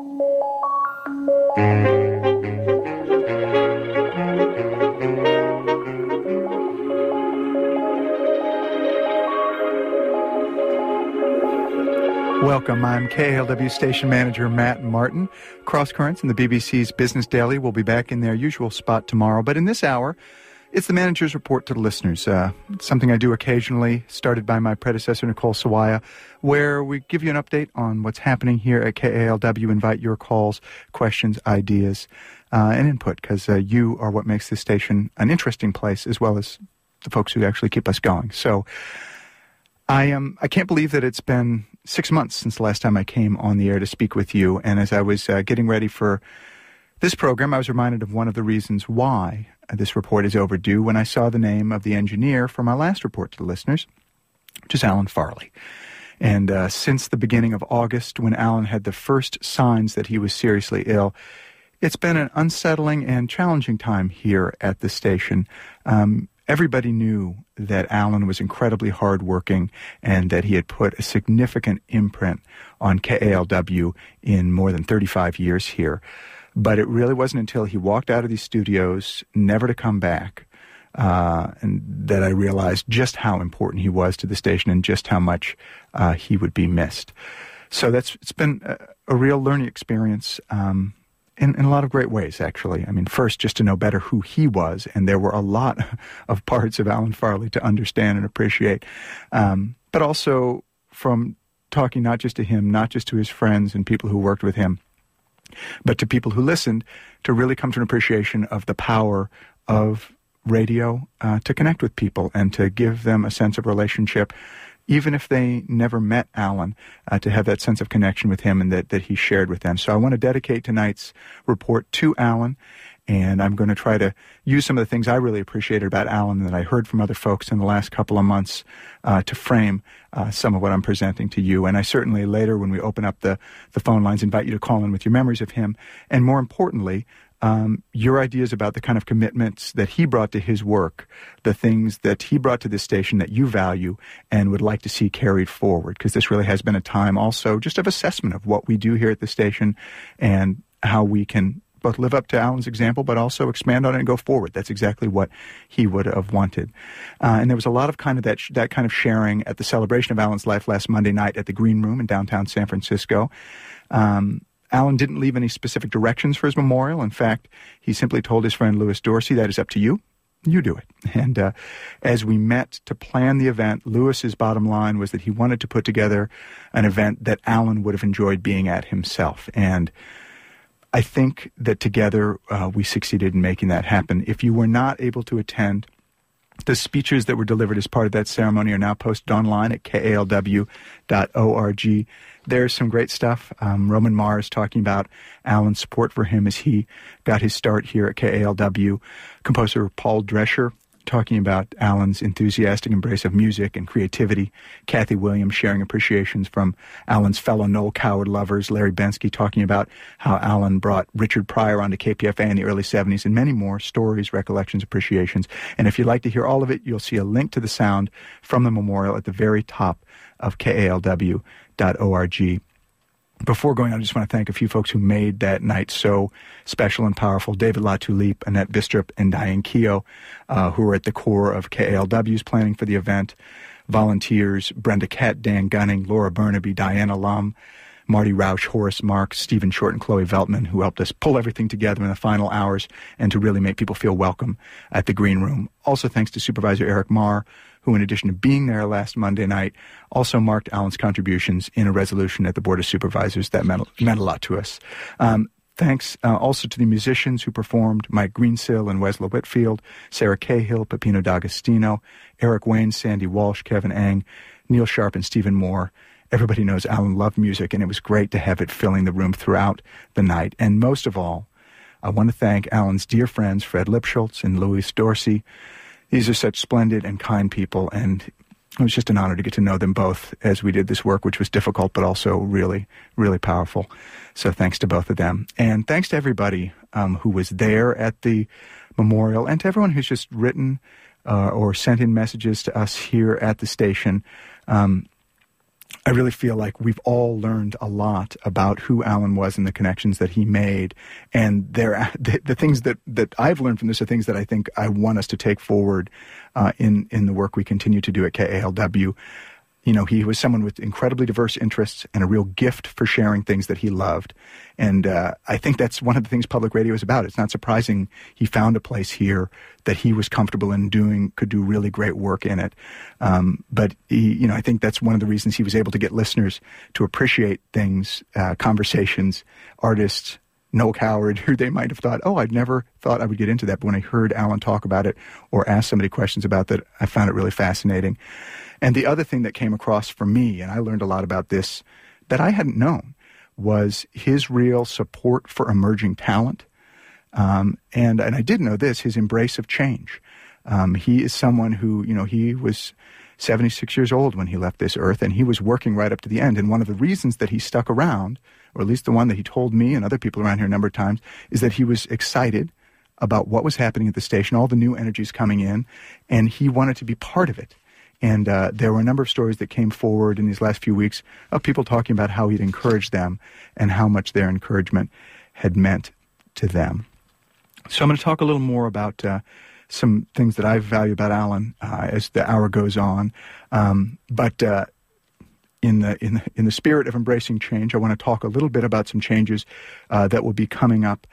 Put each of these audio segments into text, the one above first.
Welcome. I'm KALW station manager Matt Martin. Cross Currents and the BBC's Business Daily will be back in their usual spot tomorrow. But in this hour, it's the manager's report to the listeners. It's something I do occasionally, started by my predecessor, Nicole Sawaya, where we give you an update on what's happening here at KALW, invite your calls, questions, ideas, and input, because you are what makes this station an interesting place, as well as the folks who actually keep us going. So I can't believe that it's been 6 months since the last time I came on the air to speak with you. And as I was getting ready for this program, I was reminded of one of the reasons why this report is overdue when I saw the name of the engineer for my last report to the listeners, which is Alan Farley. And since the beginning of August, when Alan had the first signs that he was seriously ill, it's been an unsettling and challenging time here at the station. Everybody knew that Alan was incredibly hardworking and that he had put a significant imprint on KALW in more than 35 years here. But it really wasn't until he walked out of these studios, never to come back, and that I realized just how important he was to the station and just how much he would be missed. So it's been a real learning experience, in a lot of great ways, actually. I mean, first, just to know better who he was, and there were a lot of parts of Alan Farley to understand and appreciate, but also from talking not just to him, not just to his friends and people who worked with him, but to people who listened, to really come to an appreciation of the power of radio to connect with people and to give them a sense of relationship, even if they never met Alan, to have that sense of connection with him and that he shared with them. So I want to dedicate tonight's report to Alan, and I'm going to try to use some of the things I really appreciated about Alan that I heard from other folks in the last couple of months to frame some of what I'm presenting to you. And I certainly later, when we open up the phone lines, invite you to call in with your memories of him, and more importantly, your ideas about the kind of commitments that he brought to his work, the things that he brought to this station that you value and would like to see carried forward, because this really has been a time also just of assessment of what we do here at the station and how we can both live up to Alan's example but also expand on it and go forward. That's exactly what he would have wanted. And there was a lot of kind of that kind of sharing at the celebration of Alan's life last Monday night at the Green Room in downtown San Francisco. Alan didn't leave any specific directions for his memorial. In fact, he simply told his friend Louis Dorsey, that is up to you. You do it. And as we met to plan the event, Louis's bottom line was that he wanted to put together an event that Alan would have enjoyed being at himself. And I think that together we succeeded in making that happen. If you were not able to attend, the speeches that were delivered as part of that ceremony are now posted online at kalw.org. There's some great stuff. Roman Mars talking about Alan's support for him as he got his start here at KALW. Composer Paul Drescher talking about Alan's enthusiastic embrace of music and creativity. Kathy Williams sharing appreciations from Alan's fellow Noel Coward lovers. Larry Bensky talking about how Alan brought Richard Pryor onto KPFA in the early 70s, and many more stories, recollections, appreciations. And if you'd like to hear all of it, you'll see a link to the sound from the memorial at the very top of KALW.org. Before going on, I just want to thank a few folks who made that night so special and powerful. David Latulippe, Annette Bistrup, and Diane Keogh, who were at the core of KALW's planning for the event. Volunteers, Brenda Kett, Dan Gunning, Laura Burnaby, Diana Lum, Marty Rausch, Horace Marks, Stephen Short, and Chloe Veltman, who helped us pull everything together in the final hours and to really make people feel welcome at the Green Room. Also thanks to Supervisor Eric Marr, who, in addition to being there last Monday night, also marked Alan's contributions in a resolution at the Board of Supervisors that meant a lot to us. Thanks also to the musicians who performed, Mike Greensill and Wesla Whitfield, Sarah Cahill, Peppino D'Agostino, Eric Wayne, Sandy Walsh, Kevin Eng, Neil Sharp, and Stephen Moore. Everybody knows Alan loved music, and it was great to have it filling the room throughout the night. And most of all, I want to thank Alan's dear friends, Fred Lipschultz and Louis Dorsey. These are such splendid and kind people, and it was just an honor to get to know them both as we did this work, which was difficult but also really, really powerful. So thanks to both of them. And thanks to everybody who was there at the memorial, and to everyone who's just written or sent in messages to us here at the station. I really feel like we've all learned a lot about who Alan was and the connections that he made. And the things that I've learned from this are things that I think I want us to take forward in the work we continue to do at KALW. You know, he was someone with incredibly diverse interests and a real gift for sharing things that he loved. And I think that's one of the things public radio is about. It's not surprising he found a place here that he was comfortable in doing, could do really great work in it. But I think that's one of the reasons he was able to get listeners to appreciate things, conversations, artists, Noel Coward, who they might have thought, oh, I'd never thought I would get into that. But when I heard Alan talk about it or ask somebody questions about that, I found it really fascinating. And the other thing that came across for me, and I learned a lot about this that I hadn't known, was his real support for emerging talent. And I did know this, his embrace of change. He is someone who, he was 76 years old when he left this earth, and he was working right up to the end. And one of the reasons that he stuck around, or at least the one that he told me and other people around here a number of times, is that he was excited about what was happening at the station, all the new energies coming in, and he wanted to be part of it. And there were a number of stories that came forward in these last few weeks of people talking about how he'd encouraged them and how much their encouragement had meant to them. So I'm going to talk a little more about some things that I value about Alan as the hour goes on. But in the spirit of embracing change, I want to talk a little bit about some changes that will be coming up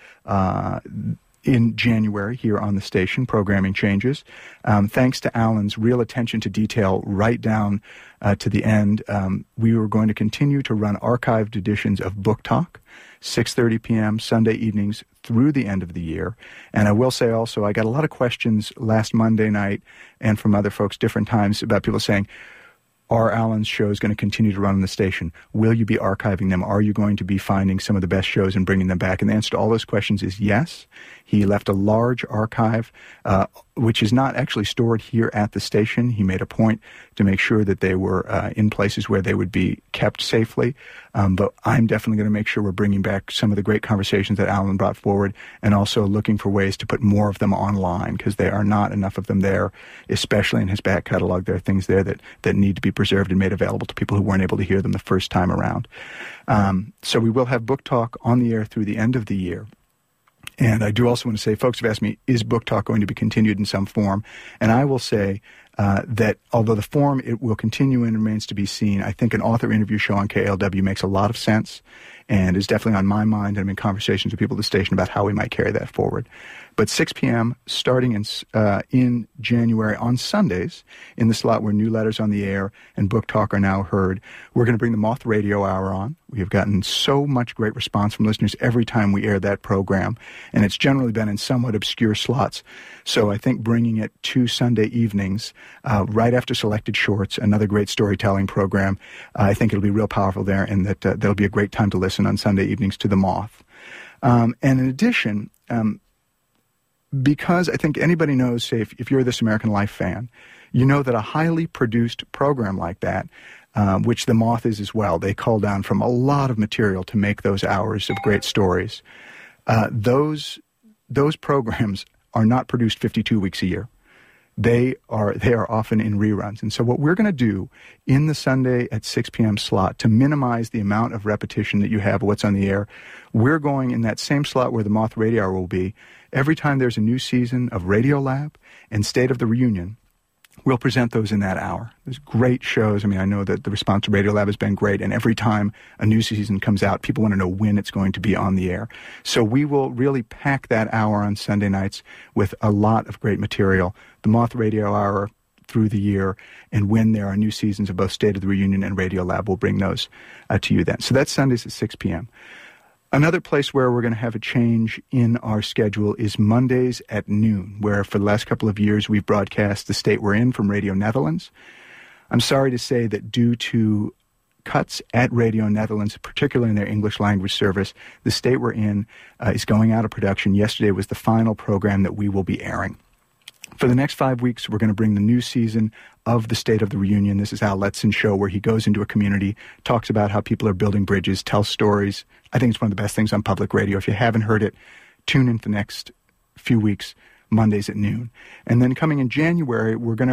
in January here on the station, programming changes. Thanks to Alan's real attention to detail right down to the end, we were going to continue to run archived editions of Book Talk, 6:30 p.m. Sunday evenings through the end of the year. And I will say also, I got a lot of questions last Monday night and from other folks different times about people saying, are Alan's shows going to continue to run on the station? Will you be archiving them? Are you going to be finding some of the best shows and bringing them back? And the answer to all those questions is yes. He left a large archive, which is not actually stored here at the station. He made a point to make sure that they were in places where they would be kept safely. But I'm definitely going to make sure we're bringing back some of the great conversations that Alan brought forward, and also looking for ways to put more of them online, because there are not enough of them there, especially in his back catalog. There are things there that need to be preserved and made available to people who weren't able to hear them the first time around. So we will have Book Talk on the air through the end of the year. And I do also want to say, folks have asked me, is Book Talk going to be continued in some form? And I will say that although the form it will continue and remains to be seen, I think an author interview show on KALW makes a lot of sense and is definitely on my mind. And I'm in conversations with people at the station about how we might carry that forward. But 6 p.m. starting in January on Sundays, in the slot where New Letters on the Air and Book Talk are now heard, we're going to bring the Moth Radio Hour on. We have gotten so much great response from listeners every time we air that program, and it's generally been in somewhat obscure slots. So I think bringing it to Sunday evenings, right after Selected Shorts, another great storytelling program, I think it'll be real powerful there, and that there'll be a great time to listen on Sunday evenings to the Moth. And in addition, because I think anybody knows, say, if you're a This American Life fan, you know that a highly produced program like that, which the Moth is as well, they cull down from a lot of material to make those hours of great stories. Those programs are not produced 52 weeks a year. They are often in reruns. And so what we're going to do in the Sunday at 6 p.m. slot, to minimize the amount of repetition that you have of what's on the air, we're going in that same slot where the Moth Radio Hour will be. Every time there's a new season of Radiolab and State of the Reunion, we'll present those in that hour. There's great shows. I mean, I know that the response to Radiolab has been great, and every time a new season comes out, people want to know when it's going to be on the air. So we will really pack that hour on Sunday nights with a lot of great material. The Moth Radio Hour through the year, and when there are new seasons of both State of the Reunion and Radiolab, we'll bring those to you then. So that's Sundays at 6 p.m. Another place where we're going to have a change in our schedule is Mondays at noon, where for the last couple of years we've broadcast The State We're In from Radio Netherlands. I'm sorry to say that due to cuts at Radio Netherlands, particularly in their English language service, The State We're In is going out of production. Yesterday was the final program that we will be airing. For the next 5 weeks, we're going to bring the new season of The State of the Reunion. This is Al Letzon's show, where he goes into a community, talks about how people are building bridges, tells stories. I think it's one of the best things on public radio. If you haven't heard it, tune in for the next few weeks, Mondays at noon. And then coming in January, we're going to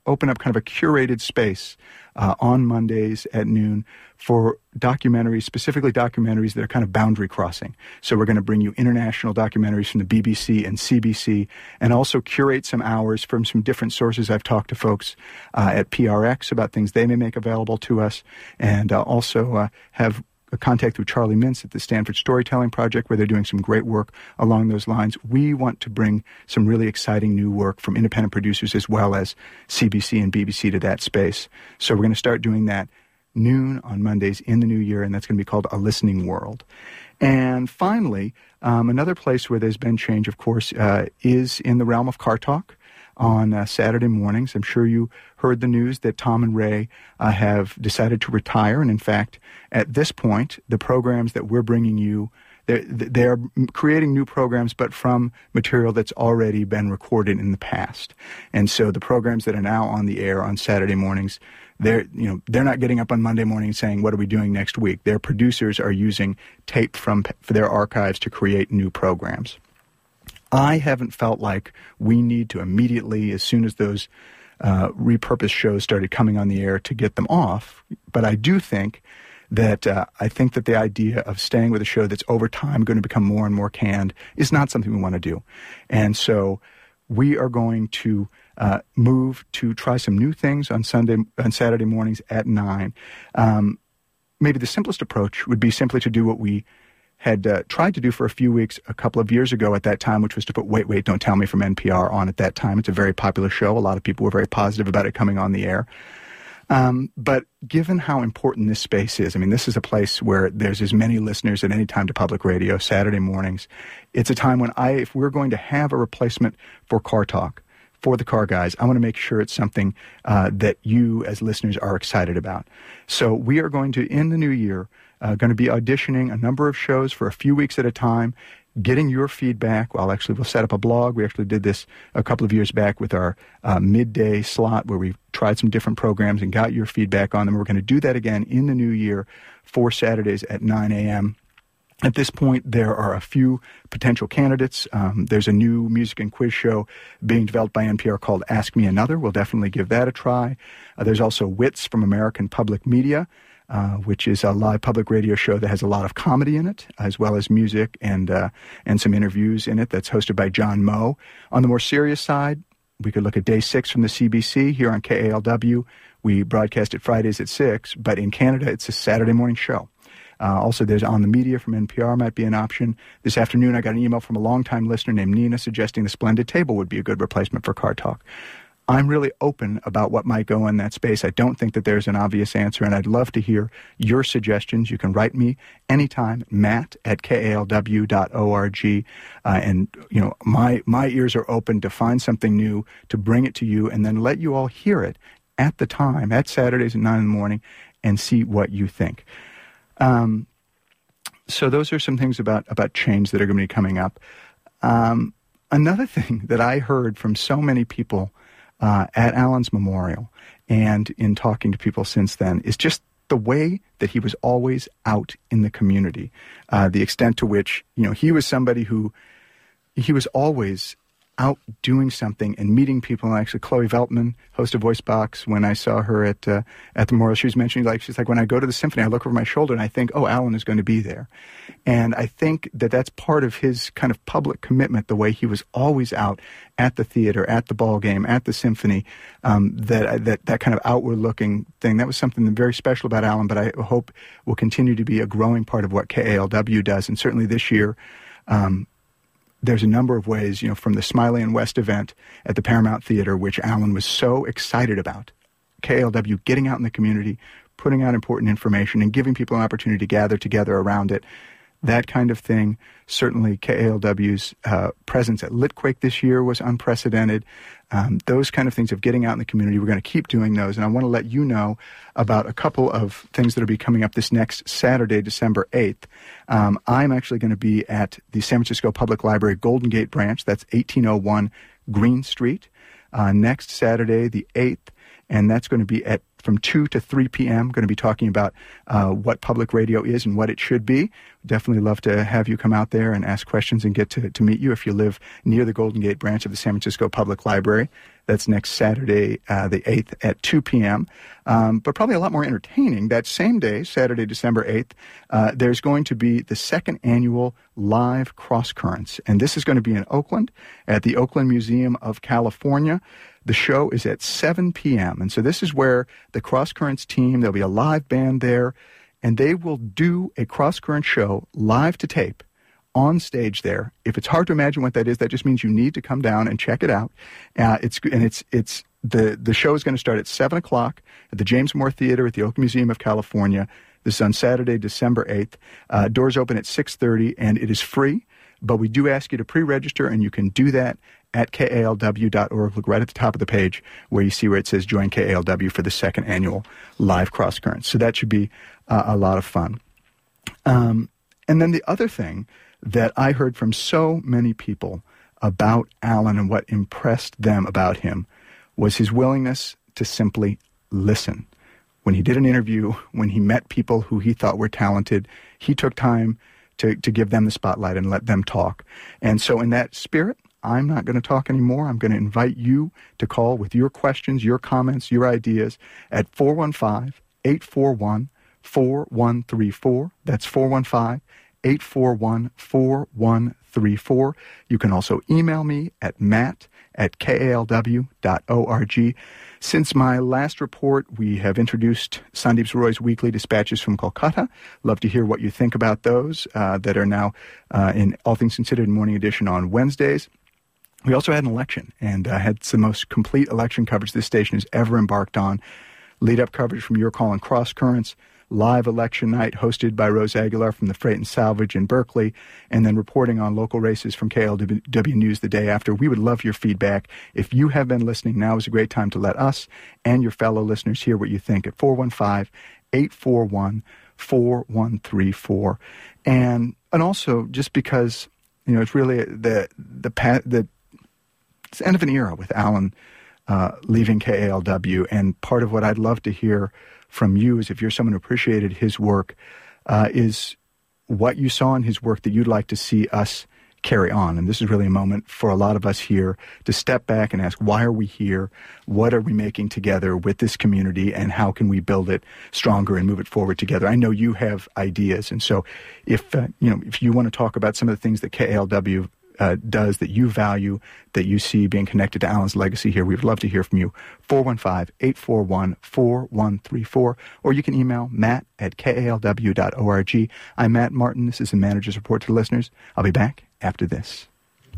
open up kind of a curated space on Mondays at noon for documentaries, specifically documentaries that are kind of boundary crossing. So we're going to bring you international documentaries from the BBC and CBC, and also curate some hours from some different sources. I've talked to folks at PRX about things they may make available to us, and also have a contact through Charlie Mintz at the Stanford Storytelling Project, where they're doing some great work along those lines. We want to bring some really exciting new work from independent producers as well as CBC and BBC to that space. So we're going to start doing that noon on Mondays in the new year, and that's going to be called A Listening World. And finally, another place where there's been change, of course, is in the realm of Car Talk on Saturday mornings. I'm sure you heard the news that Tom and Ray have decided to retire. And in fact, at this point, the programs that we're bringing you, they're creating new programs, but from material that's already been recorded in the past. And so the programs that are now on the air on Saturday mornings, they're not getting up on Monday morning saying, what are we doing next week? Their producers are using tape for their archives to create new programs. I haven't felt like we need to immediately, as soon as those repurposed shows started coming on the air, to get them off. But I do think that the idea of staying with a show that's over time going to become more and more canned is not something we want to do. And so we are going to move to try some new things on Saturday mornings at 9. Maybe the simplest approach would be simply to do what we had tried to do for a few weeks a couple of years ago at that time, which was to put Wait, Don't Tell Me from NPR on at that time. It's a very popular show. A lot of people were very positive about it coming on the air. But given how important this space is, I mean, this is a place where there's as many listeners at any time to public radio, Saturday mornings. It's a time when if we're going to have a replacement for Car Talk, for the Car Guys, I want to make sure it's something that you as listeners are excited about. So we are going to, in the new year, going to be auditioning a number of shows for a few weeks at a time, getting your feedback. Well, actually, we'll set up a blog. We actually did this a couple of years back with our midday slot where we tried some different programs and got your feedback on them. We're going to do that again in the new year for Saturdays at 9 a.m. At this point, there are a few potential candidates. There's a new music and quiz show being developed by NPR called Ask Me Another. We'll definitely give that a try. There's also Wits from American Public Media, which is a live public radio show that has a lot of comedy in it, as well as music and some interviews in it. That's hosted by John Moe. On the more serious side, we could look at Day 6 from the CBC here on KALW. We broadcast it Fridays at 6, but in Canada, it's a Saturday morning show. Also, there's On the Media from NPR might be an option. This afternoon, I got an email from a longtime listener named Nina suggesting The Splendid Table would be a good replacement for Car Talk. I'm really open about what might go in that space. I don't think that there's an obvious answer, and I'd love to hear your suggestions. You can write me anytime, matt@kalw.org. And, my ears are open to find something new, to bring it to you, and then let you all hear it at the time, at Saturdays at 9 in the morning, and see what you think. So those are some things about change that are going to be coming up. Another thing that I heard from so many people at Alan's memorial and in talking to people since then is just the way that he was always out in the community, the extent to which, he was somebody who he was always out doing something and meeting people. And actually, Chloe Veltman, host of VoiceBox, when I saw her at the memorial, she was mentioning, she's like, when I go to the symphony, I look over my shoulder and I think, oh, Alan is going to be there. And I think that that's part of his kind of public commitment, the way he was always out at the theater, at the ball game, at the symphony, that kind of outward-looking thing. That was something very special about Alan, but I hope will continue to be a growing part of what KALW does. And certainly this year, there's a number of ways, from the Smiley and West event at the Paramount Theater, which Alan was so excited about, KALW getting out in the community, putting out important information, and giving people an opportunity to gather together around it. That kind of thing. Certainly KALW's presence at Litquake this year was unprecedented. Those kind of things of getting out in the community, we're going to keep doing those. And I want to let you know about a couple of things that will be coming up this next Saturday, December 8th. I'm actually going to be at the San Francisco Public Library Golden Gate branch. That's 1801 Green Street. Next Saturday, the 8th. And that's going to be at from 2 to 3 p.m. Going to be talking about what public radio is and what it should be. Definitely love to have you come out there and ask questions and get to meet you if you live near the Golden Gate branch of the San Francisco Public Library. That's next Saturday, the 8th at 2 p.m. But probably a lot more entertaining. That same day, Saturday, December 8th, there's going to be the second annual Live Cross Currents. And this is going to be in Oakland at the Oakland Museum of California. The show is at 7 p.m. And so this is where the Cross Currents team, there'll be a live band there, and they will do a Cross Current show live to tape on stage there. If it's hard to imagine what that is, that just means you need to come down and check it out. The show is going to start at 7 o'clock at the James Moore Theater at the Oakland Museum of California. This is on Saturday, December 8th. Doors open at 6:30, and it is free. But we do ask you to pre-register, and you can do that at kalw.org. Look right at the top of the page where you see where it says Join KALW for the second annual Live Cross Currents. So that should be a lot of fun. And then the other thing that I heard from so many people about Alan and what impressed them about him was his willingness to simply listen. When he did an interview, when he met people who he thought were talented, he took time to give them the spotlight and let them talk. And so in that spirit, I'm not going to talk anymore. I'm going to invite you to call with your questions, your comments, your ideas at 415-841-4134. That's 415-841-4134. You can also email me at matt@kalw.org. Since my last report, we have introduced Sandeep Roy's weekly dispatches from Kolkata. Love to hear what you think about those that are now in All Things Considered Morning Edition on Wednesdays. We also had an election and had the most complete election coverage this station has ever embarked on. Lead-up coverage from Your Call and Cross Currents, live election night hosted by Rose Aguilar from the Freight and Salvage in Berkeley, and then reporting on local races from KLW News the day after. We would love your feedback. If you have been listening, now is a great time to let us and your fellow listeners hear what you think at 415-841-4134. And also, just because, it's really the it's the end of an era with Alan leaving KALW, and part of what I'd love to hear from you is if you're someone who appreciated his work, is what you saw in his work that you'd like to see us carry on. And this is really a moment for a lot of us here to step back and ask, why are we here? What are we making together with this community, and how can we build it stronger and move it forward together? I know you have ideas, and so if you want to talk about some of the things that KALW does that you value, that you see being connected to Alan's legacy here, we would love to hear from you. 415-841-4134, or you can email matt@kalw.org. I'm Matt Martin. This is the Manager's Report to the listeners. I'll be back after this.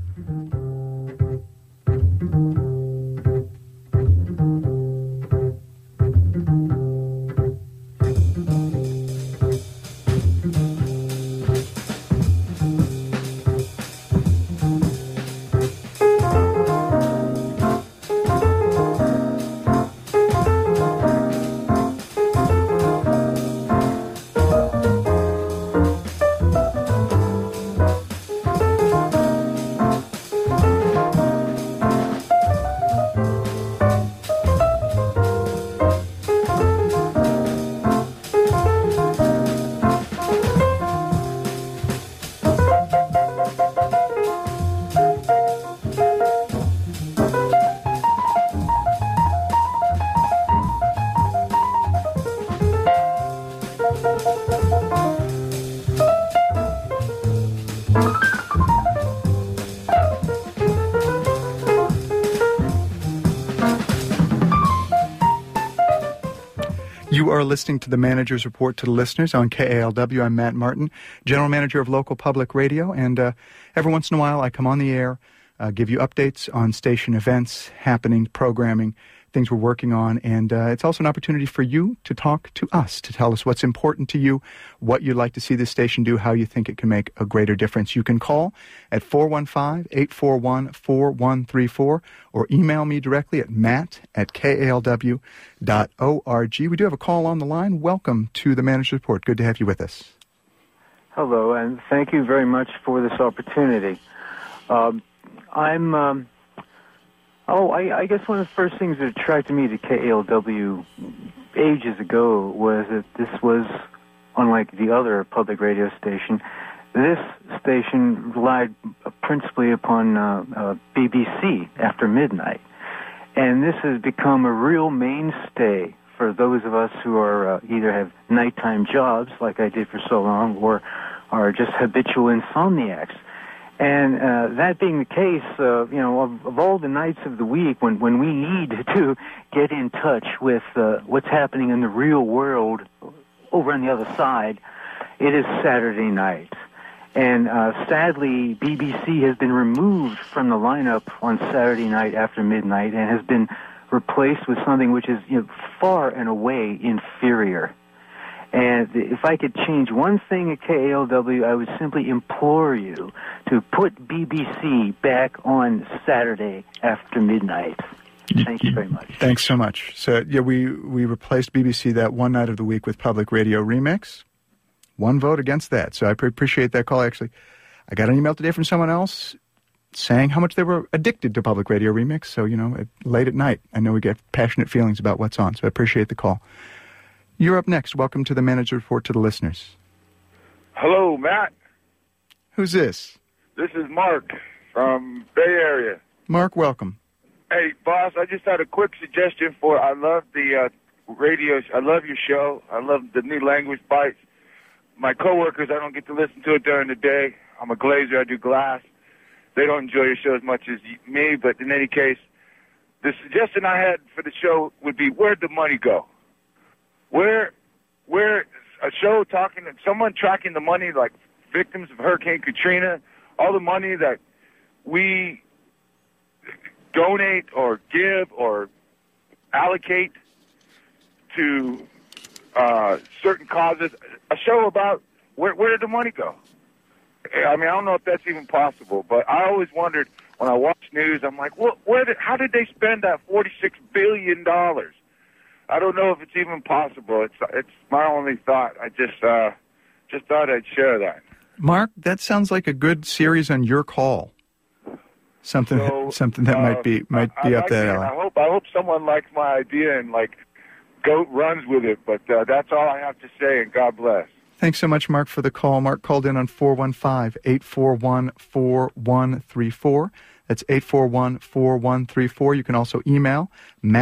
You are listening to the Manager's Report to the listeners on KALW. I'm Matt Martin, General Manager of Local Public Radio, and every once in a while I come on the air, give you updates on station events, happening, programming, things we're working on, and it's also an opportunity for you to talk to us, to tell us what's important to you, what you'd like to see this station do, how you think it can make a greater difference. You can call at 415-841-4134 or email me directly at matt@kalw.org. We do have a call on the line. Welcome to the Manager's Report. Good to have you with us. Hello, and thank you very much for this opportunity. I guess one of the first things that attracted me to KALW ages ago was that this was, unlike the other public radio station, this station relied principally upon BBC after midnight. And this has become a real mainstay for those of us who are either have nighttime jobs, like I did for so long, or are just habitual insomniacs. And that being the case, of all the nights of the week when we need to get in touch with what's happening in the real world over on the other side, it is Saturday night. And sadly, BBC has been removed from the lineup on Saturday night after midnight and has been replaced with something which is far and away inferior. And if I could change one thing at KALW, I would simply implore you to put BBC back on Saturday after midnight. Thank you very much. Thanks so much. So, we replaced BBC that one night of the week with Public Radio Remix. One vote against that. So I appreciate that call. Actually, I got an email today from someone else saying how much they were addicted to Public Radio Remix. So, late at night, I know we get passionate feelings about what's on. So I appreciate the call. You're up next. Welcome to the Manager Report to the listeners. Hello, Matt. Who's this? This is Mark from Bay Area. Mark, welcome. Hey, boss, I just had a quick suggestion I love the radio. I love your show. I love the new language bites. My coworkers, I don't get to listen to it during the day. I'm a glazer. I do glass. They don't enjoy your show as much as me, but in any case, the suggestion I had for the show would be, where'd the money go? Where a show someone tracking the money, like victims of Hurricane Katrina, all the money that we donate or give or allocate to certain causes, a show about where did the money go? I mean, I don't know if that's even possible, but I always wondered when I watch news, I'm like, how did they spend that $46 billion? I don't know if it's even possible. It's my only thought. I just thought I'd share that. Mark, that sounds like a good series on Your Call. Something that might be up that alley. I hope someone likes my idea and runs with it. But that's all I have to say. And God bless. Thanks so much, Mark, for the call. Mark called in on 415-841-4134. That's 841-4134. You can also email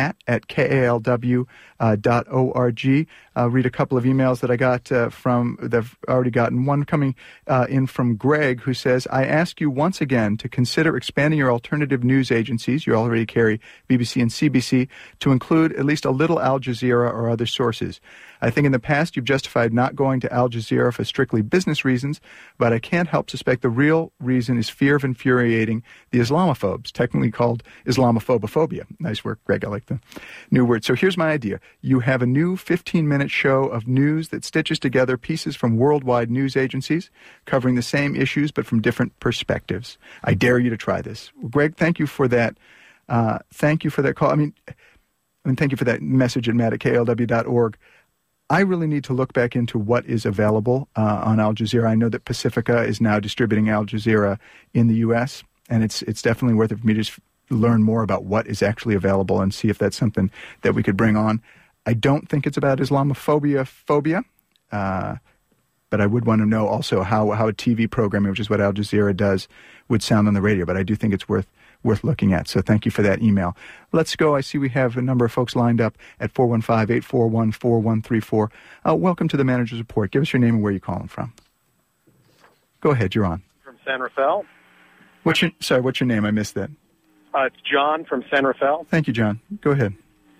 matt@kalw.org. Read a couple of emails that I got that I've already gotten. One coming in from Greg, who says, I ask you once again to consider expanding your alternative news agencies, you already carry BBC and CBC, to include at least a little Al Jazeera or other sources. I think in the past you've justified not going to Al Jazeera for strictly business reasons, but I can't help suspect the real reason is fear of infuriating the Islamophobes, technically called Islamophobia. Nice work, Greg. I like the new word. So here's my idea. You have a new 15-minute show of news that stitches together pieces from worldwide news agencies covering the same issues but from different perspectives. I dare you to try this. Well, Greg, thank you for that. Thank you for that call. I mean, thank you for that message at matt@kalw.org. I really need to look back into what is available on Al Jazeera. I know that Pacifica is now distributing Al Jazeera in the U.S., and it's definitely worth it for me to just learn more about what is actually available and see if that's something that we could bring on. I don't think it's about Islamophobia, but I would want to know also how a TV programming, which is what Al Jazeera does, would sound on the radio. But I do think it's worth looking at. So thank you for that email. Let's go. I see we have a number of folks lined up at 415-841-4134. Welcome to the Manager's Report. Give us your name and where you're calling from. Go ahead. You're on. From San Rafael. What's your name? I missed that. It's John from San Rafael. Thank you, John. Go ahead.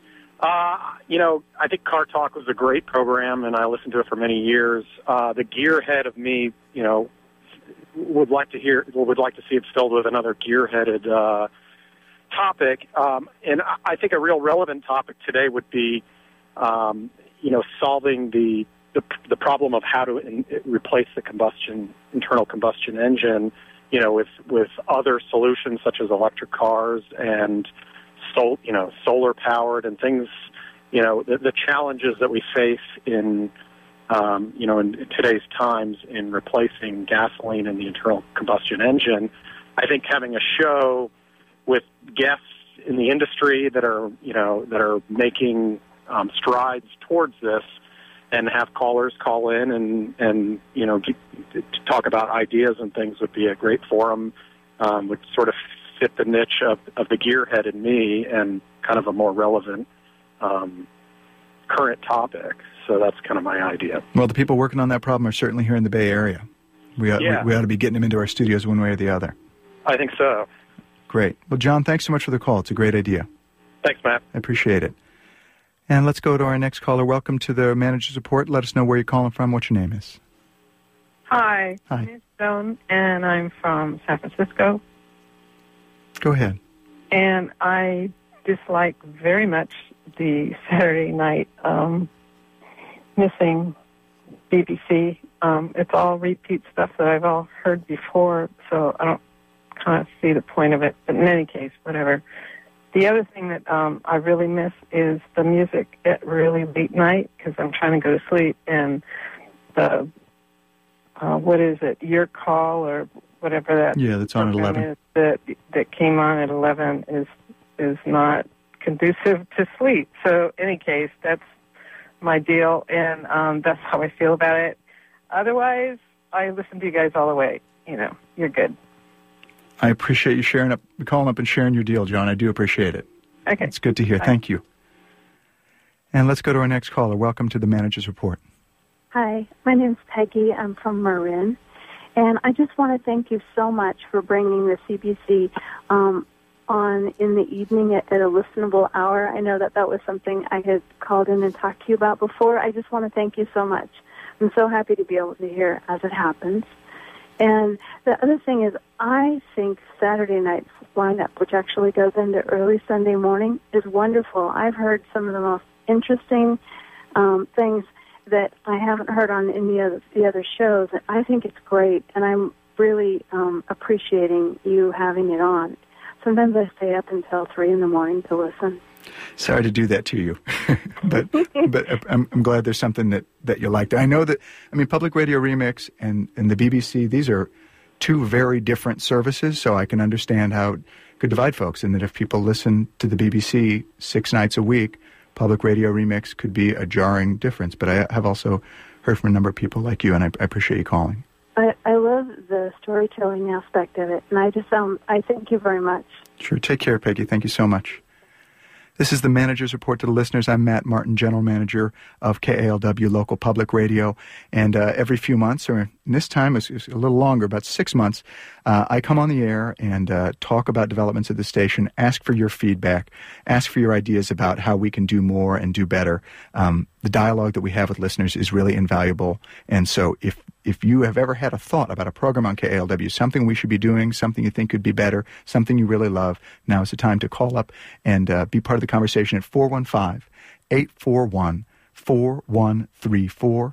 I think Car Talk was a great program, and I listened to it for many years. The gearhead of me, would like to see it filled with another gear-headed topic. And I think a real relevant topic today would be, solving the problem of how to replace the internal combustion engine, with other solutions such as electric cars and solar powered and things. The challenges that we face in today's times in replacing gasoline in the internal combustion engine. I think having a show with guests in the industry that are making strides towards this, and have callers call in and to talk about ideas and things would be a great forum. Would sort of fit the niche of the gearhead in me and kind of a more relevant current topic. So that's kind of my idea. Well, the people working on that problem are certainly here in the Bay Area. We ought to be getting them into our studios one way or the other. I think so. Great. Well, John, thanks so much for the call. It's a great idea. Thanks, Matt. I appreciate it. And let's go to our next caller. Welcome to the Manager's Report. Let us know where you're calling from, what your name is. Hi. Hi. My name is Joan, and I'm from San Francisco. Go ahead. And I dislike very much the Saturday night missing BBC. It's all repeat stuff that I've all heard before, so I don't kind of see the point of it. But in any case, whatever. The other thing that I really miss is the music at really late night, because I'm trying to go to sleep, and the what is it, Your Call or whatever that that's on at 11 is that came on at 11 is not conducive to sleep. So in any case, that's my deal, and that's how I feel about it. Otherwise, I listen to you guys all the way. You're good. I appreciate you calling up and sharing your deal, John. I do appreciate it. Okay. It's good to hear. Bye. Thank you. And let's go to our next caller. Welcome to the Manager's Report. Hi, my name's Peggy. I'm from Marin. And I just want to thank you so much for bringing the CBC on in the evening at a listenable hour. I know that was something I had called in and talked to you about before. I just want to thank you so much. I'm so happy to be able to hear as it happens. And the other thing is, I think Saturday night's lineup, which actually goes into early Sunday morning, is wonderful. I've heard some of the most interesting things that I haven't heard on any of the other shows. I think it's great, and I'm really appreciating you having it on. Sometimes I stay up until 3 in the morning to listen. Sorry to do that to you, but I'm glad there's something that you liked. I know that, Public Radio Remix and the BBC, these are two very different services, so I can understand how it could divide folks, and that if people listen to the BBC 6 nights a week, Public Radio Remix could be a jarring difference. But I have also heard from a number of people like you, and I appreciate you calling. I love the storytelling aspect of it, and I thank you very much. Sure. Take care, Peggy. Thank you so much. This is the Manager's Report to the listeners. I'm Matt Martin, General Manager of KALW Local Public Radio. And every few months, or this time is a little longer, about 6 months, I come on the air and talk about developments at the station, ask for your feedback, ask for your ideas about how we can do more and do better. The dialogue that we have with listeners is really invaluable. And so if you have ever had a thought about a program on KALW, something we should be doing, something you think could be better, something you really love, now is the time to call up and be part of the conversation at 415-841-4134,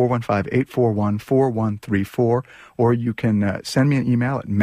415-841-4134, or you can send me an email at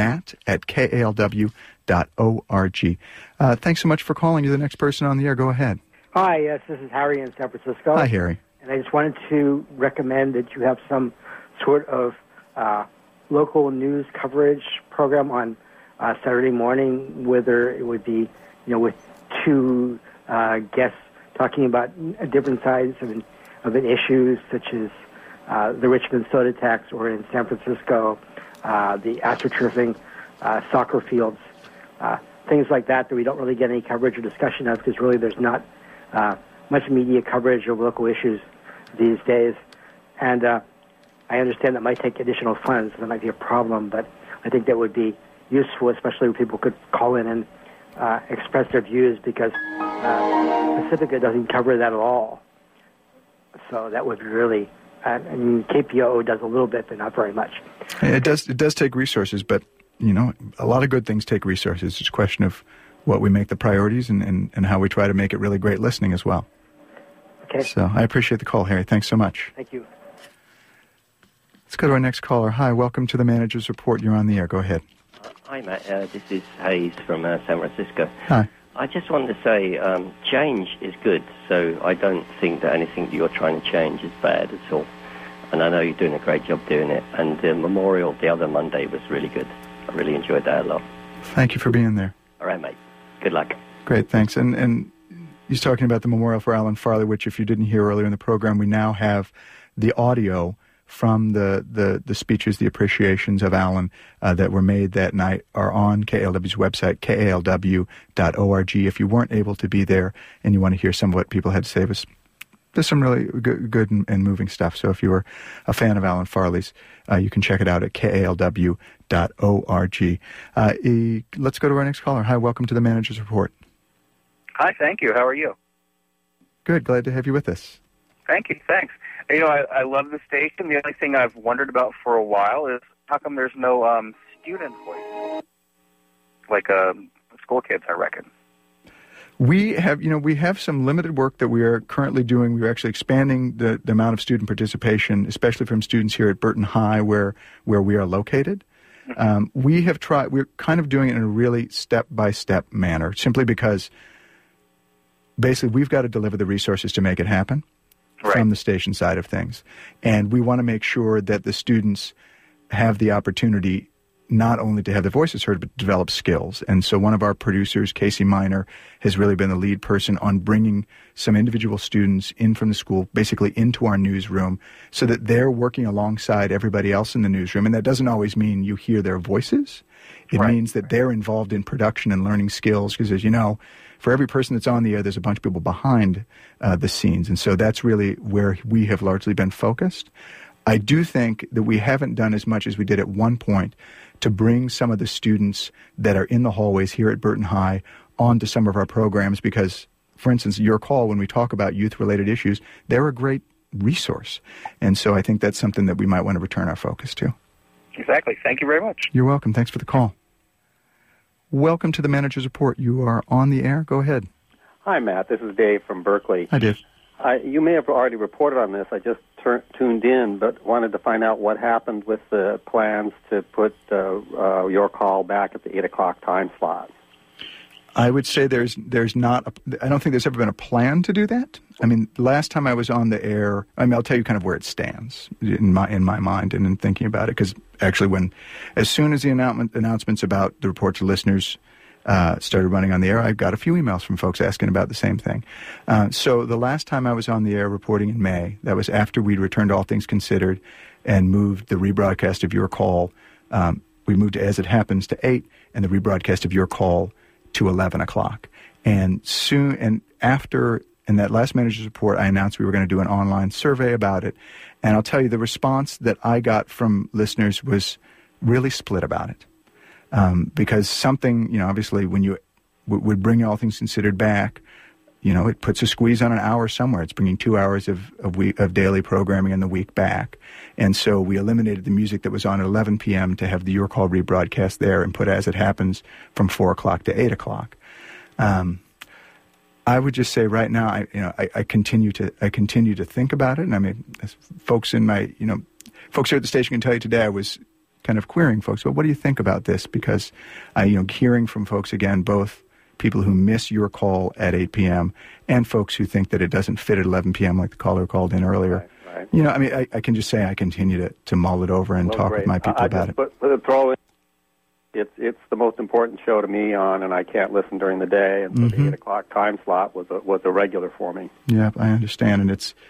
matt@kalw.org. Thanks so much for calling. You're the next person on the air. Go ahead. Hi, yes, this is Harry in San Francisco. Hi, Harry. And I just wanted to recommend that you have some sort of local news coverage program on Saturday morning, whether it would be, with two guests talking about different sides of an issue, such as the Richmond soda tax, or in San Francisco, the astroturfing soccer fields, things like that we don't really get any coverage or discussion of, because really there's not much media coverage of local issues these days. And I understand that might take additional funds, so that might be a problem, but I think that would be useful, especially if people could call in and express their views, because Pacifica doesn't cover that at all. So that would be really, KPOO does a little bit, but not very much. It does take resources, but, a lot of good things take resources. It's a question of what we make the priorities and how we try to make it really great listening as well. Okay. So I appreciate the call, Harry. Thanks so much. Thank you. Let's go to our next caller. Hi, welcome to the Manager's Report. You're on the air. Go ahead. Hi, Matt. This is Hayes from San Francisco. Hi. I just wanted to say change is good, so I don't think that anything that you're trying to change is bad at all. And I know you're doing a great job doing it. And the memorial the other Monday was really good. I really enjoyed that a lot. Thank you for being there. All right, mate. Good luck. Great, thanks. And He's talking about the memorial for Alan Farley, which, if you didn't hear earlier in the program, we now have the audio from the speeches, the appreciations of Alan that were made that night are on KALW's website, kalw.org. If you weren't able to be there and you want to hear some of what people had to say, there's some really good and moving stuff. So if you were a fan of Alan Farley's, you can check it out at kalw.org. Let's go to our next caller. Hi, welcome to the Manager's Report. Hi, thank you. How are you? Good, glad to have you with us. Thank you, thanks. You know, I love the station. The only thing I've wondered about for a while is how come there's no student voice, like school kids, I reckon. We have some limited work that we are currently doing. We're actually expanding the amount of student participation, especially from students here at Burton High, where we are located. We're kind of doing it in a really step-by-step manner, simply because basically we've got to deliver the resources to make it happen. Right. From the station side of things. And we want to make sure that the students have the opportunity not only to have their voices heard, but to develop skills. And so one of our producers, Casey Miner, has really been the lead person on bringing some individual students in from the school, basically into our newsroom, so that they're working alongside everybody else in the newsroom. And that doesn't always mean you hear their voices. It means that they're involved in production and learning skills, because, as you know, for every person that's on the air, there's a bunch of people behind the scenes. And so that's really where we have largely been focused. I do think that we haven't done as much as we did at one point to bring some of the students that are in the hallways here at Burton High onto some of our programs because, for instance, Your Call, when we talk about youth-related issues, they're a great resource. And so I think that's something that we might want to return our focus to. Exactly. Thank you very much. You're welcome. Thanks for the call. Welcome to the Manager's Report. You are on the air. Go ahead. Hi, Matt. This is Dave from Berkeley. Hi, Dave. You may have already reported on this. I just tuned in, but wanted to find out what happened with the plans to put Your Call back at the 8 o'clock time slot. I would say there's not. I don't think there's ever been a plan to do that. I mean, last time I was on the air, I'll tell you kind of where it stands in my mind and in thinking about it. Because actually, as soon as the announcements about the report to listeners started running on the air, I got a few emails from folks asking about the same thing. So the last time I was on the air reporting in May, that was after we'd returned All Things Considered and moved the rebroadcast of Your Call. We moved, as it happens, to 8, and the rebroadcast of Your Call to 11 o'clock. And after, in that last Manager's Report, I announced we were going to do an online survey about it. And I'll tell you, the response that I got from listeners was really split about it. Because something, obviously when you would bring All Things Considered back, it puts a squeeze on an hour somewhere. It's bringing 2 hours of daily programming in the week back. And so we eliminated the music that was on at 11 p.m. to have the Your Call rebroadcast there and put As It Happens from 4 o'clock to 8 o'clock. I would just say right now, I continue to think about it. And I mean, folks here at the station can tell you today I was kind of querying folks. Well, what do you think about this? Because hearing from folks again, both people who miss Your Call at 8 p.m. and folks who think that it doesn't fit at 11 p.m. like the caller called in earlier. Right. I can just say I continue to mull it over and talk with my people about it. But throw in, it's the most important show to me on, and I can't listen during the day. And so the 8 o'clock time slot was a regular for me. Yeah, I understand, and it's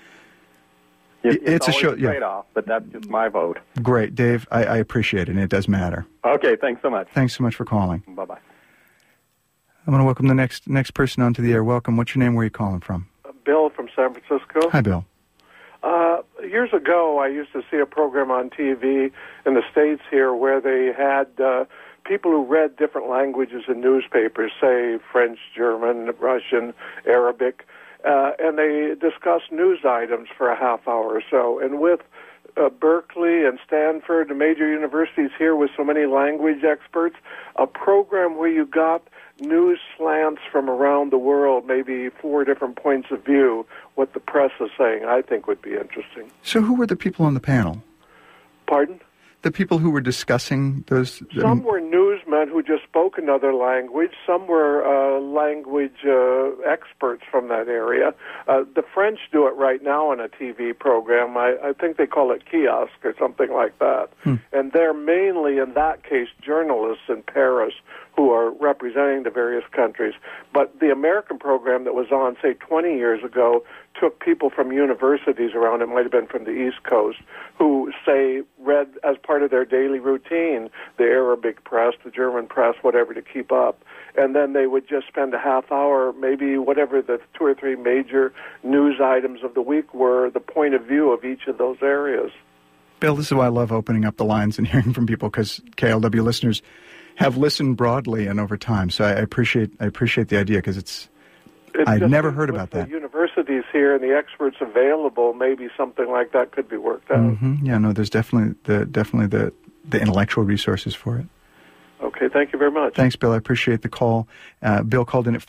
a show. Trade-off, but that's just my vote. Great, Dave. I appreciate it, and it does matter. Okay, thanks so much. Thanks so much for calling. Bye-bye. I'm going to welcome the next person onto the air. Welcome. What's your name? Where are you calling from? Bill from San Francisco. Hi, Bill. Years ago, I used to see a program on TV in the States here where they had people who read different languages in newspapers, say French, German, Russian, Arabic, and they discussed news items for a half hour or so. And with Berkeley and Stanford, the major universities here with so many language experts, a program where you got news slants from around the world, maybe 4 different points of view, what the press is saying, I think would be interesting. So who were the people on the panel? Pardon? The people who were discussing those... Some were newsmen who just spoke another language. Some were language experts from that area. The French do it right now in a TV program. I think they call it Kiosk or something like that. And they're mainly, in that case, journalists in Paris who are representing the various countries. But the American program that was on, say, 20 years ago, took people from universities around, it might have been from the East Coast, who, say, read as part of their daily routine the Arabic press, the German press, whatever, to keep up. And then they would just spend a half hour, maybe whatever the 2 or 3 major news items of the week were, the point of view of each of those areas. Bill, this is why I love opening up the lines and hearing from people, because KLW listeners have listened broadly and over time. So I appreciate the idea, because I've never heard about that. The universities here and the experts available, maybe something like that could be worked out. Mm-hmm. Yeah, no, there's definitely the intellectual resources for it. Okay, thank you very much. Thanks, Bill. I appreciate the call. Bill called in at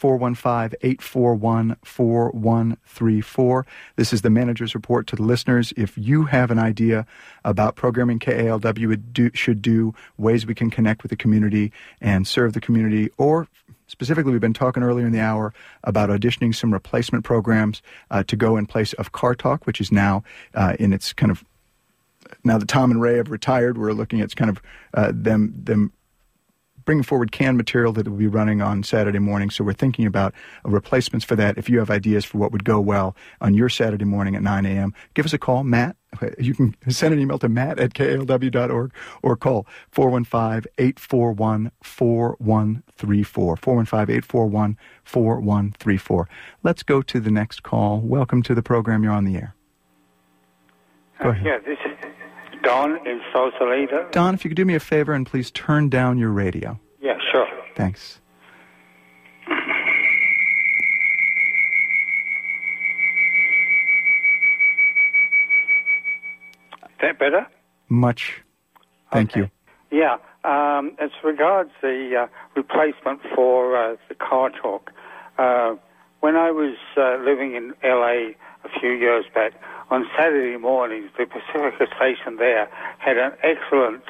415-841-4134. This is the manager's report to the listeners. If you have an idea about programming KALW should do, ways we can connect with the community and serve the community, or specifically, we've been talking earlier in the hour about auditioning some replacement programs to go in place of Car Talk, which is now in its kind of, now that Tom and Ray have retired, we're looking at kind of them bringing forward canned material that will be running on Saturday morning. So we're thinking about replacements for that. If you have ideas for what would go well on your Saturday morning at 9 a.m., give us a call, Matt. You can send an email to matt@klw.org or call 415-841-4134, 415-841-4134. Let's go to the next call. Welcome to the program. You're on the air. Go ahead. Yeah, this is Don in Sausalito. Don, if you could do me a favor and please turn down your radio. Yeah, sure. Thanks. Is that better? Much. Thank you. Yeah, as regards the replacement for the Car Talk, when I was living in L.A. a few years back, on Saturday mornings, the Pacifica station there had an excellent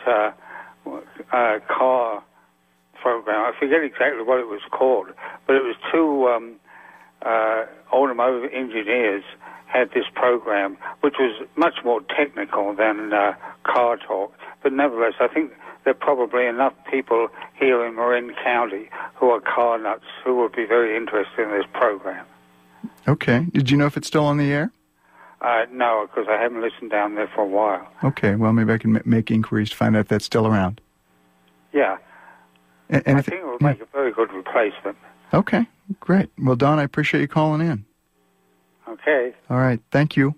car program. I forget exactly what it was called, but it was 2 automotive engineers had this program, which was much more technical than Car Talk. But nevertheless, I think there are probably enough people here in Marin County who are car nuts who would be very interested in this program. Okay. Did you know if it's still on the air? No, because I haven't listened down there for a while. Okay, well, maybe I can make inquiries to find out if that's still around. Yeah. I think it would make a very good replacement. Okay, great. Well, Don, I appreciate you calling in. Okay. All right, thank you.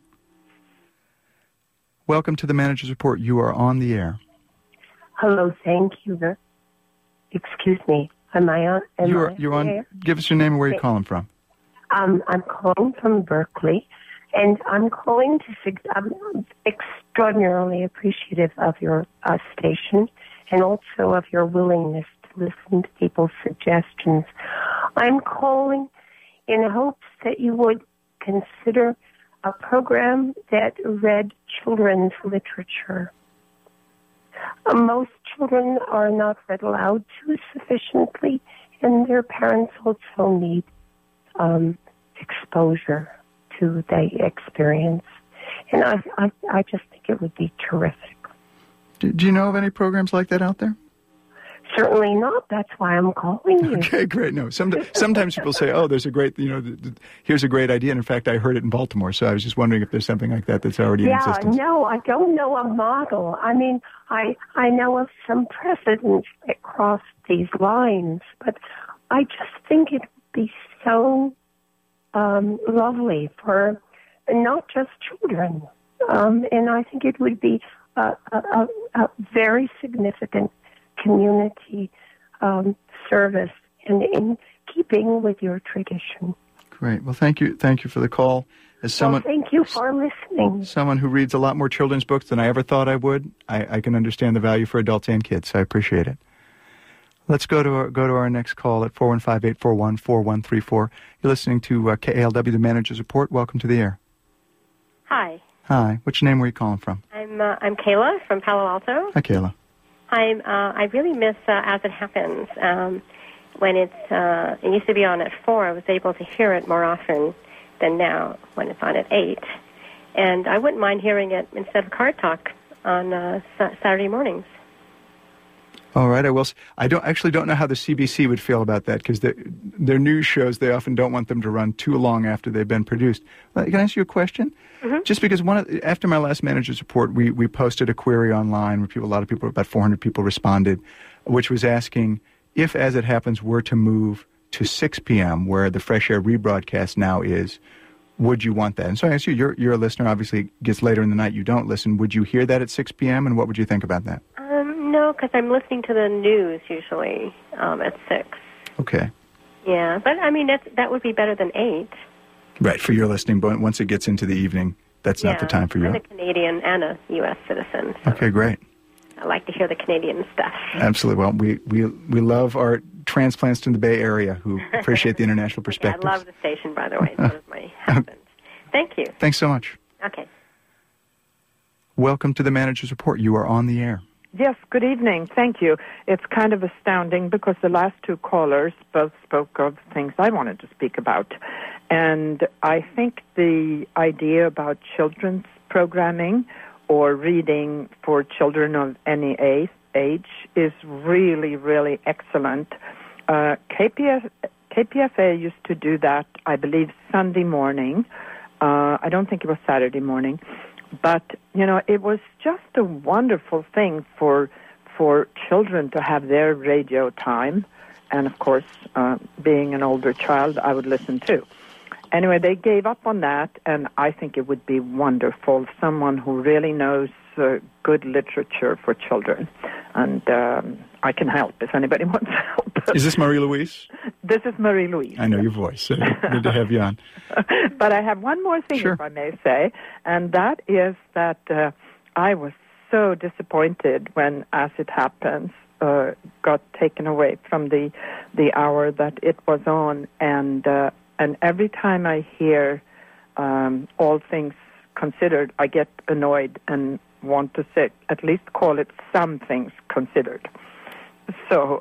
Welcome to the Manager's Report. You are on the air. Hello, thank you. Excuse me. Am I on? You're on. Air? Give us your name and where you're calling from. I'm calling from Berkeley. And I'm calling I'm extraordinarily appreciative of your station and also of your willingness to listen to people's suggestions. I'm calling in hopes that you would consider a program that read children's literature. Most children are not read aloud to sufficiently, and their parents also need exposure to the experience. And I just think it would be terrific. Do you know of any programs like that out there? Certainly not. That's why I'm calling you. Okay, great. No, sometimes people say, "Oh, there's a great, here's a great idea." And in fact, I heard it in Baltimore. So I was just wondering if there's something like that that's already in existence. No, I don't know a model. I mean, I know of some precedents that cross these lines, but I just think it would be so lovely for not just children, and I think it would be a very significant community service and in keeping with your tradition. Great. Well, thank you for the call. As someone, thank you for listening. Someone who reads a lot more children's books than I ever thought I would, I can understand the value for adults and kids. So I appreciate it. Let's go to our next call at 415-841-4134. You're listening to KALW, the Manager's Report. Welcome to the air. Hi. Hi. What's your name? Where are you calling from? I'm Kayla from Palo Alto. Hi, Kayla. I really miss As It Happens. When it used to be on at 4, I was able to hear it more often than now when it's on at 8. And I wouldn't mind hearing it instead of Car Talk on Saturday mornings. All right, I don't know how the CBC would feel about that, because their news shows, they often don't want them to run too long after they've been produced. Can I ask you a question? Mm-hmm. Just because after my last manager's report, we posted a query online where a lot of people, about 400 people responded, which was asking if As It Happens were to move to 6 p.m., where the Fresh Air rebroadcast now is, would you want that? And so I ask you, you're a listener, obviously it gets later in the night, you don't listen. Would you hear that at 6 p.m., and what would you think about that? No, because I'm listening to the news usually at 6. Okay. Yeah, but I mean, that would be better than 8. Right, for your listening, but once it gets into the evening, that's not the time for you. I'm a Canadian and a U.S. citizen. So okay, great. I like to hear the Canadian stuff. Absolutely. Well, we love our transplants to the Bay Area who appreciate the international perspective. I love the station, by the way. So does my husband. Thank you. Thanks so much. Okay. Welcome to the Manager's Report. You are on the air. Yes, good evening. Thank you. It's kind of astounding because the last two callers both spoke of things I wanted to speak about. And I think the idea about children's programming or reading for children of any age is really, really excellent. KPFA used to do that, I believe, Sunday morning. I don't think it was Saturday morning. But, it was just a wonderful thing for children to have their radio time. And, of course, being an older child, I would listen too. Anyway, they gave up on that, and I think it would be wonderful, someone who really knows good literature for children. And I can help if anybody wants help. Is this Marie-Louise? This is Marie-Louise. I know your voice. So good to have you on. But I have one more thing, if I may say, and that is that I was so disappointed when As It Happens got taken away from the hour that it was on, and every time I hear All Things Considered, I get annoyed and want to say, at least call it Some Things Considered. So,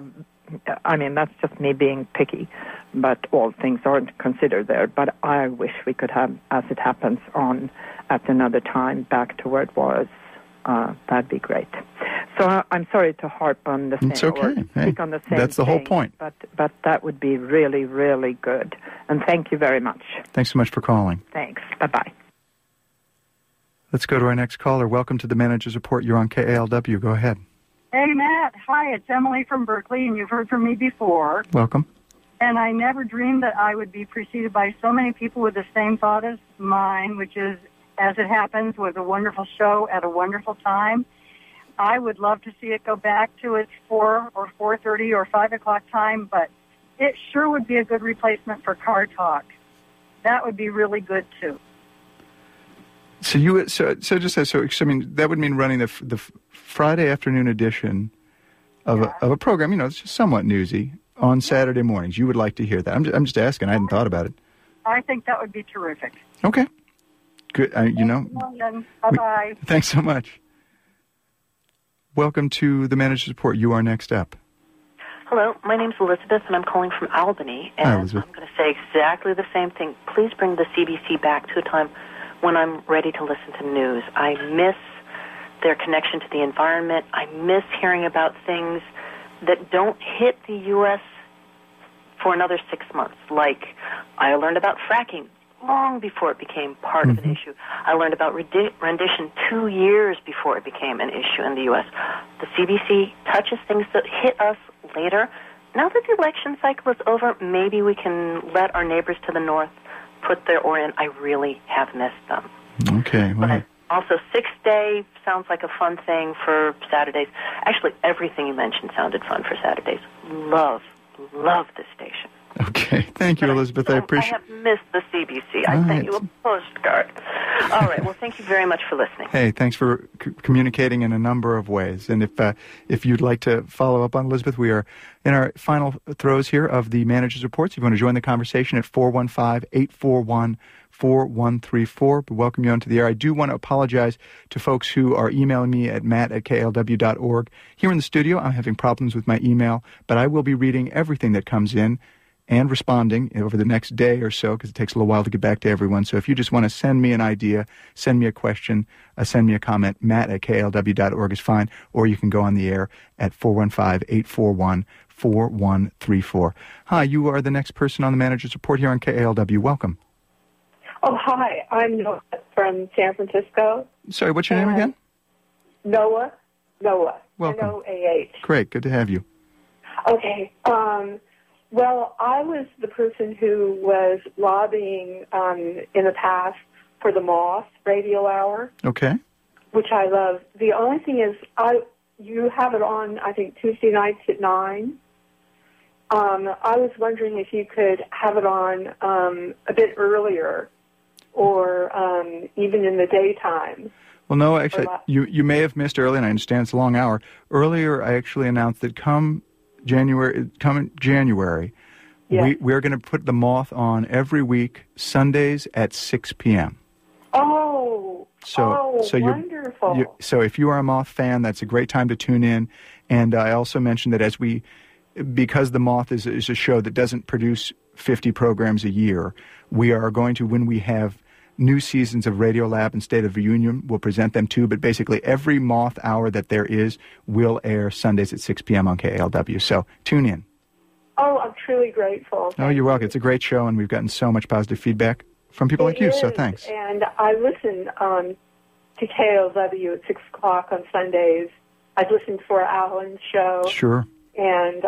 I mean, that's just me being picky, but all things aren't considered there. But I wish we could have As It Happens on at another time, back to where it was. That'd be great. So I'm sorry to harp on the same. It's okay. Speak on the same. That's the whole point. But that would be really, really good. And thank you very much. Thanks so much for calling. Thanks. Bye-bye. Let's go to our next caller. Welcome to the Manager's Report. You're on KALW. Go ahead. Hey, Matt. Hi, it's Emily from Berkeley, and you've heard from me before. Welcome. And I never dreamed that I would be preceded by so many people with the same thought as mine, which is, As It Happens, was a wonderful show at a wonderful time. I would love to see it go back to its 4 or 4:30 or 5 o'clock time, but it sure would be a good replacement for Car Talk. That would be really good, too. So I mean, that would mean running the Friday afternoon edition of a program, it's just somewhat newsy, on Saturday mornings. You would like to hear that. I'm just asking. I hadn't thought about it. I think that would be terrific. Okay. Good. Bye-bye. Thanks so much. Welcome to the Manager's Report. You are next up. Hello, my name's Elizabeth, and I'm calling from Albany. And Hi, Elizabeth. I'm going to say exactly the same thing. Please bring the CBC back to a time when I'm ready to listen to news. I miss their connection to the environment. I miss hearing about things that don't hit the U.S. for another 6 months. Like, I learned about fracking long before it became part of an issue. I learned about rendition 2 years before it became an issue in the U.S. The CBC touches things that hit us later. Now that the election cycle is over, maybe we can let our neighbors to the north put their oar in. I really have missed them. Okay. Well, also, 6th Day sounds like a fun thing for Saturdays. Actually, everything you mentioned sounded fun for Saturdays. Love this station. Okay. Thank you, Elizabeth. I appreciate it. I have missed the CBC. I sent you a postcard. All right. Well, thank you very much for listening. Hey, thanks for communicating in a number of ways. And if you'd like to follow up on Elizabeth, we are in our final throes here of the Manager's Reports. If you want to join the conversation at 415-841-4134, we welcome you onto the air. I do want to apologize to folks who are emailing me at matt@klw.org. Here in the studio, I'm having problems with my email, but I will be reading everything that comes in. and responding over the next day or so, because it takes a little while to get back to everyone. So if you just want to send me an idea, send me a question, send me a comment, matt@klw.org is fine, or you can go on the air at 415-841-4134. Hi, you are the next person on the Manager's Report here on KALW. Welcome. Oh, hi. I'm Noah from San Francisco. Sorry, what's your name again? Noah. Welcome. N-O-A-H. Great, good to have you. Okay. Well, I was the person who was lobbying in the past for the Moth Radio Hour, Okay. which I love. The only thing is, you have it on, I think, Tuesday nights at 9. I was wondering if you could have it on a bit earlier or even in the daytime. Well, no, actually, you may have missed early, and I understand it's a long hour. Earlier, I actually announced that come January, Yes. we're going to put the Moth on every week, Sundays at 6 p.m. Oh, wonderful. So if you are a Moth fan, that's a great time to tune in. And I also mentioned that because the Moth is a show that doesn't produce 50 programs a year, we are going to, when we have new seasons of Radiolab and State of the Union, we'll present them too. But basically, every Moth hour that there is will air Sundays at 6 p.m. on KALW. So tune in. Oh, I'm truly grateful. Oh, you're welcome. It's a great show, and we've gotten so much positive feedback from people like you, so thanks. And I listen to KALW at 6 o'clock on Sundays. I've listened for Alan's show. Sure. And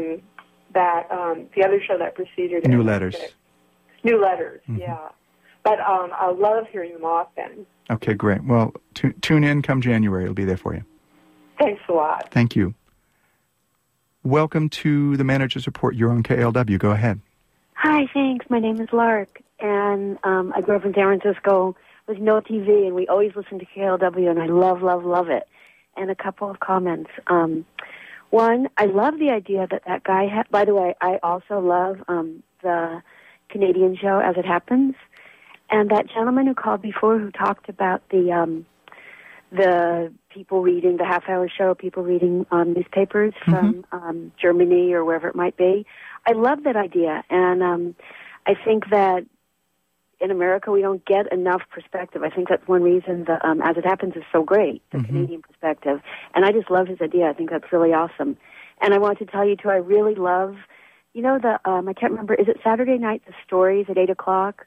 the other show that preceded it. New Letters. New Letters, Mm-hmm. yeah. But I love hearing them often. Okay, great. Well, tune in come January. It'll be there for you. Thanks a lot. Thank you. Welcome to the Manager's Report. You're on KALW. Go ahead. Hi, thanks. My name is Lark, and I grew up in San Francisco with no TV, and we always listened to KALW, and I love it. And a couple of comments. One, I love the idea that guy had. By the way, I also love the Canadian show, As It Happens, and that gentleman who called before who talked about the people reading, the half-hour show, people reading newspapers from Germany or wherever it might be. I love that idea, and I think that in America we don't get enough perspective. I think that's one reason the As It Happens is so great, the Canadian perspective, and I just love his idea. I think that's really awesome. And I want to tell you, too, I really love, I can't remember, is it Saturday night, the stories at 8 o'clock?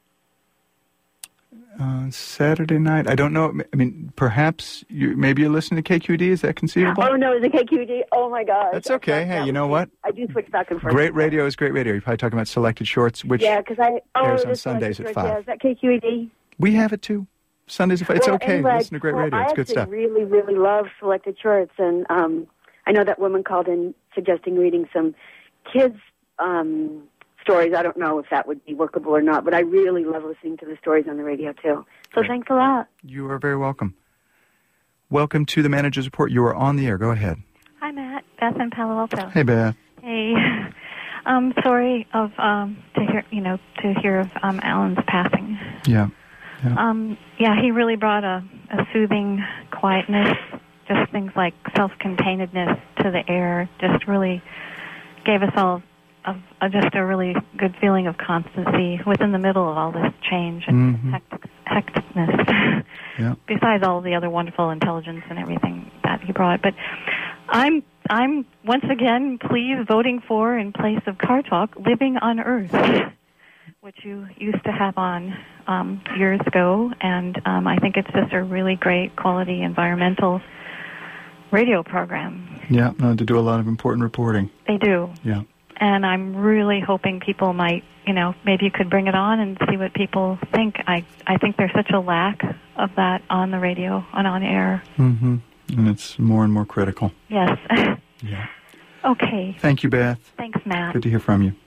Saturday night. I don't know. I mean, perhaps maybe you're listening to KQED. Is that conceivable? Oh, no, is it KQED? Oh, my God. That's okay. Hey, you know what? I do switch back and forth. Great radio is great radio. You're probably talking about Selected Shorts, which airs on Sundays at 5. Yeah, is that KQED? We have it, too. Sundays at 5. It's okay. Anyway, Listen to great radio. It's good stuff. I actually really love Selected Shorts, and I know that woman called in suggesting reading some kids' stories. I don't know if that would be workable or not, but I really love listening to the stories on the radio, too. So thanks a lot. You are very welcome. Welcome to the Manager's Report. You are on the air. Go ahead. Hi, Matt. Beth in Palo Alto. Hey, Beth. Hey. I'm sorry to hear of Alan's passing. Yeah. He really brought a soothing quietness, just things like self-containedness to the air, just really gave us all just a really good feeling of constancy within the middle of all this change and hecticness. Yeah. Besides all the other wonderful intelligence and everything that he brought. But I'm once again pleased voting for, in place of Car Talk, Living on Earth, which you used to have on years ago, and I think it's just a really great quality environmental radio program. Yeah, they do a lot of important reporting. They do. Yeah. And I'm really hoping people might, maybe you could bring it on and see what people think. I think there's such a lack of that on the radio and on air. Mm-hmm. And it's more and more critical. Yes. Yeah. Okay. Thank you, Beth. Thanks, Matt. Good to hear from you.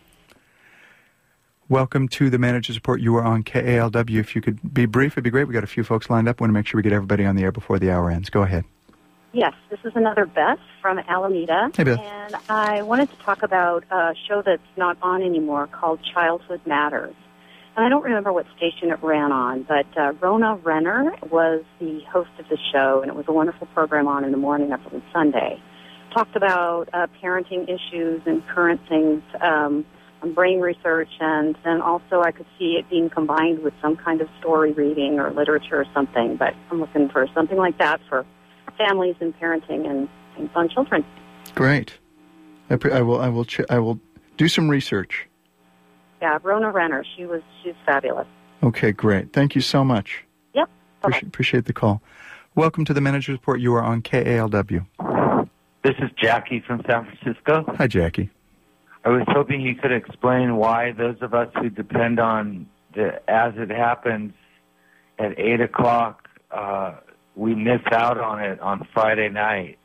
Welcome to the Manager's Report. You are on KALW. If you could be brief, it'd be great. We got a few folks lined up. We want to make sure we get everybody on the air before the hour ends. Go ahead. Yes, this is another Beth from Alameda. Hey, Beth. And I wanted to talk about a show that's not on anymore called Childhood Matters. And I don't remember what station it ran on, but Rona Renner was the host of the show, and it was a wonderful program on in the morning every Sunday. Talked about parenting issues and current things on brain research, and then also I could see it being combined with some kind of story reading or literature or something. But I'm looking for something like that for families and parenting and on children. Great. I will do some research. Yeah, Rona Renner. She's fabulous. Okay, great. Thank you so much. Yep. Appreciate the call. Welcome to the Manager's Report. You are on KALW. This is Jackie from San Francisco. Hi, Jackie. I was hoping you could explain why those of us who depend on the As It Happens at 8 o'clock, we miss out on it on Friday night.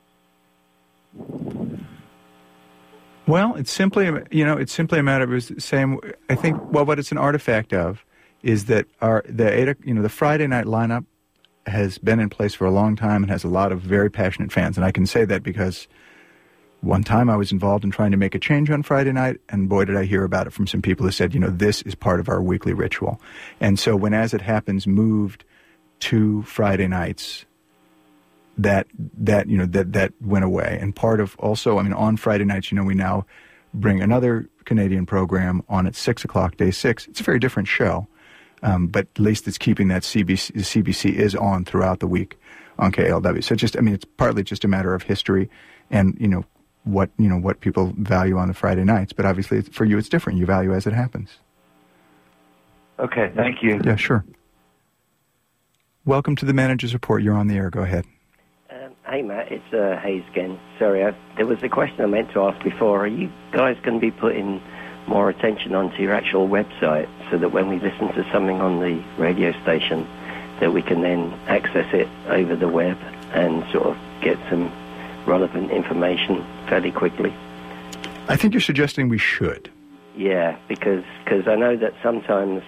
Well, it's simply a matter of saying, I think, what it's an artifact of is that the Friday night lineup has been in place for a long time and has a lot of very passionate fans. And I can say that because one time I was involved in trying to make a change on Friday night, and boy, did I hear about it from some people who said, this is part of our weekly ritual. And so when As It Happens moved to Friday nights, that went away. And part of also, on Friday nights, we now bring another Canadian program on at 6 o'clock, day 6. It's a very different show. But at least it's keeping that CBC is on throughout the week on KALW. So it's partly just a matter of history and, what people value on the Friday nights. But obviously for you it's different. You value As It Happens. Okay, thank you. Yeah, sure. Welcome to the Manager's Report. You're on the air. Go ahead. Hey, Matt, it's Hayes again. Sorry, there was a question I meant to ask before. Are you guys going to be putting more attention onto your actual website so that when we listen to something on the radio station that we can then access it over the web and sort of get some relevant information fairly quickly? I think you're suggesting we should. Yeah, because I know that sometimes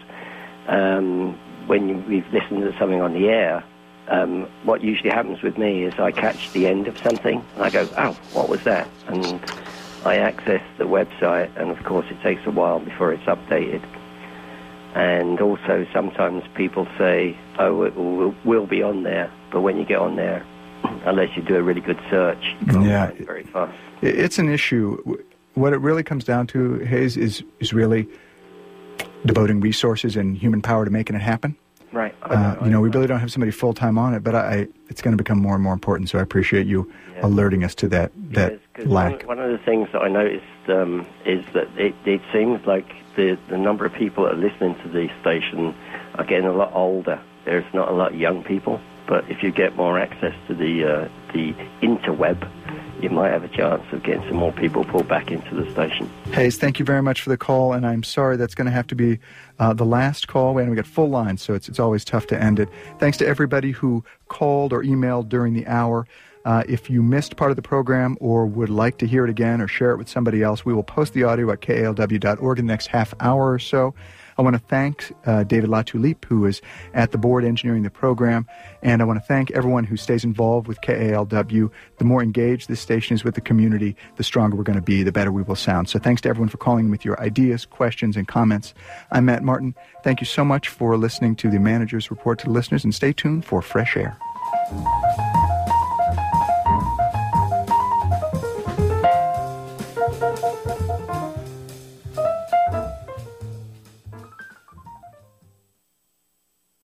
when we've listened to something on the air, what usually happens with me is I catch the end of something and I go, oh, what was that? And I access the website, and of course it takes a while before it's updated. And also sometimes people say, oh, we'll be on there, but when you get on there, unless you do a really good search, you can't find it very fast. It's an issue. What it really comes down to, Hayes, is really devoting resources and human power to making it happen. Right. We really don't have somebody full-time on it, but it's going to become more and more important, so I appreciate you alerting us to that lack. One of the things that I noticed is that it seems like the number of people that are listening to the station are getting a lot older. There's not a lot of young people, but if you get more access to the interweb, you might have a chance of getting some more people pulled back into the station. Hayes, thank you very much for the call, and I'm sorry that's going to have to be the last call. We got full lines, so it's always tough to end it. Thanks to everybody who called or emailed during the hour. If you missed part of the program or would like to hear it again or share it with somebody else, we will post the audio at kalw.org in the next half hour or so. I want to thank David Latulippe, who is at the board engineering the program, and I want to thank everyone who stays involved with KALW. The more engaged this station is with the community, the stronger we're going to be, the better we will sound. So thanks to everyone for calling with your ideas, questions, and comments. I'm Matt Martin. Thank you so much for listening to the Manager's Report to the listeners, and stay tuned for Fresh Air.